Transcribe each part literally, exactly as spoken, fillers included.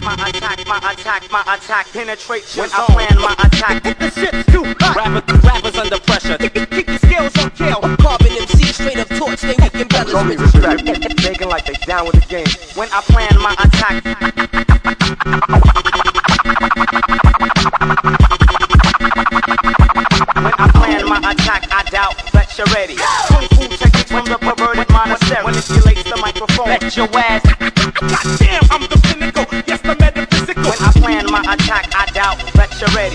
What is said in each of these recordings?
my attack, my attack, my attack penetrates when I plan my attack. The shit's too hot. Rappers, rappers under pressure. Keep your skills on kill. Carbon M C straight up torch, they making brothers. Show me respect, making like they down with the game. When I plan my attack. When I plan my attack, I doubt that you're ready. Kung fu techniques from the perverted monastery. Manipulates the microphone. Bet your ass. Goddamn, I'm the pinnacle. Yes, the metaphysical. When I plan my attack, I doubt that you're ready.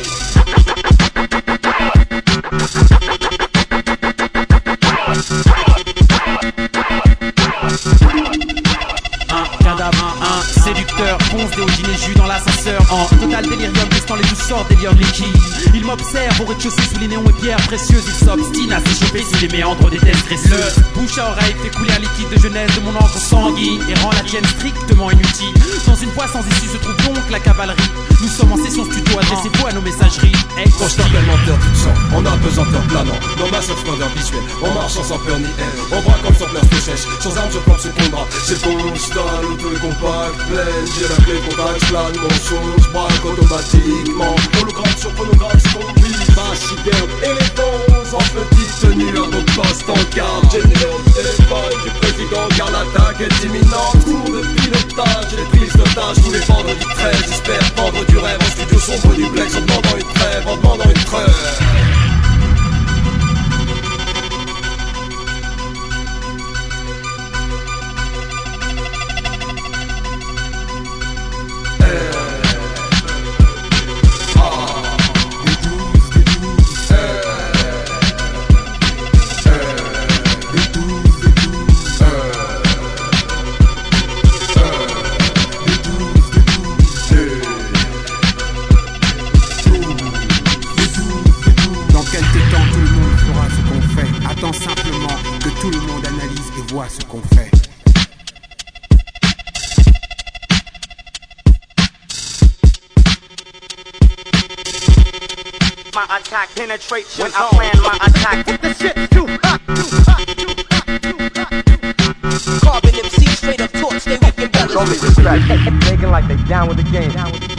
Un séducteur, fonce des dîner jus dans l'ascenseur. En total délirium, testant les douze sortes délire liquide. Il m'observe au rez-de-chaussée sous les néons et pierres précieuses. Il s'obstine à s'échapper sous les méandres des tests graisseux. Bouche à oreille fait couler un liquide de jeunesse de mon encre sanguine et rend la tienne strictement inutile. Dans une voie sans issue se trouve donc la cavalerie. Nous sommes en session studio, adressez-vous à nos messageries. Constant menteur tout sang, en apesanteur planant. Dans ma seule splendeur visuelle, en marchant sans peur ni haine. En bras comme sans pleurs se sèche, sans armes je plante ce combat. C'est ton style, auto et compact, plein. J'ai la clé contact, plane mon son, je braque automatiquement. Hologramme sur phonographe, ce qu'on vit. Machyderme, élégance, en petite tenue, à votre poste en garde. Généraux de téléphone du président, car l'attaque est imminente. Tour de pilotage, et les prises d'otages, tous les vendredis treize. J'espère vendre du rêve en studio sombre du Blex, en demandant une trêve, en demandant une trêve. Attends simplement que tout le monde analyse et voit ce qu'on fait. My attack penetrates when I plan my attack. The shit's too hot, too hot, too hot, too hot. Carbon M C straight up torch, they making brothers. Show me respect, making like they down with the game.